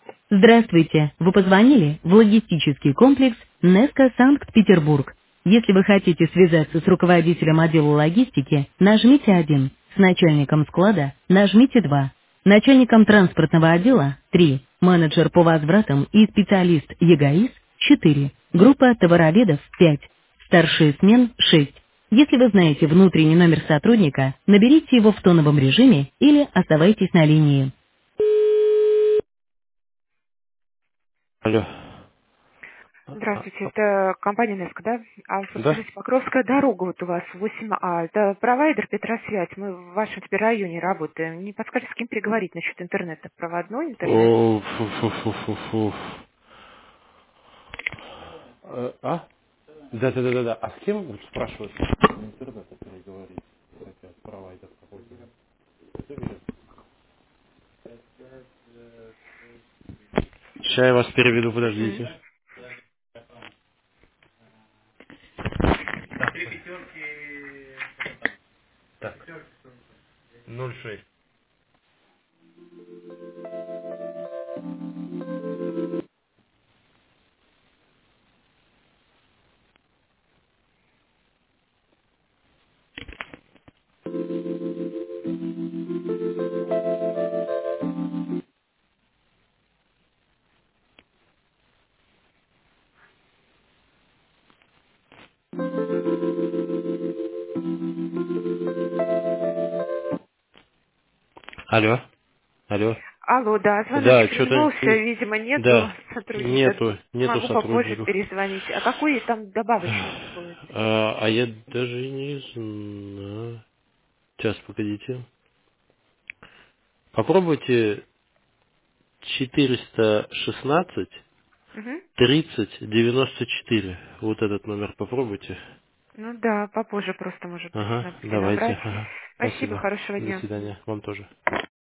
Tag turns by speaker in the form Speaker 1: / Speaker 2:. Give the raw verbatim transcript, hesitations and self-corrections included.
Speaker 1: Здравствуйте! Вы позвонили в логистический комплекс Неско Санкт-Петербург. Если вы хотите связаться с руководителем отдела логистики, нажмите один. С начальником склада нажмите два. Начальником транспортного отдела три. Менеджер по возвратам и специалист ЕГАИС четыре. Группа товароведов пять. Старший смен шесть. Если вы знаете внутренний номер сотрудника, наберите его в тоновом режиме или оставайтесь на линии.
Speaker 2: Алло.
Speaker 3: Здравствуйте, это компания Неско, да? А вот
Speaker 2: Да?
Speaker 3: подскажите, Покровская дорога вот у вас восемь А, это провайдер Петросвязь, мы в вашем теперь районе работаем. Не подскажете, с кем переговорить насчет интернета? Проводной интернет?
Speaker 2: О, фу, фу, фу, фу, фу. Э, А? Да, да, да, да, да. А с кем вот спрашивают? Интернет переговорить. Хотят провайдер какой-то. Сейчас я вас переведу,
Speaker 3: М.
Speaker 2: подождите. Так, ноль шесть. Алло, алло.
Speaker 3: Алло, да,
Speaker 2: Да,
Speaker 3: звоночек
Speaker 2: что-то...
Speaker 3: вернулся, видимо, нету
Speaker 2: Да,
Speaker 3: сотрудника.
Speaker 2: нету, нету
Speaker 3: Могу попозже
Speaker 2: сотрудников.
Speaker 3: перезвонить. А какой там добавочный будет?
Speaker 2: А, а я даже не знаю. Сейчас, погодите. Попробуйте четыреста шестнадцать
Speaker 3: Мгм.
Speaker 2: тридцать девяносто четыре. Вот этот номер попробуйте.
Speaker 3: Ну да, попозже просто, может быть,
Speaker 2: Ага,
Speaker 3: надо себе
Speaker 2: давайте.
Speaker 3: набрать.
Speaker 2: Ага.
Speaker 3: Спасибо,
Speaker 2: Спасибо.
Speaker 3: хорошего
Speaker 2: До
Speaker 3: дня.
Speaker 2: свидания. Вам тоже.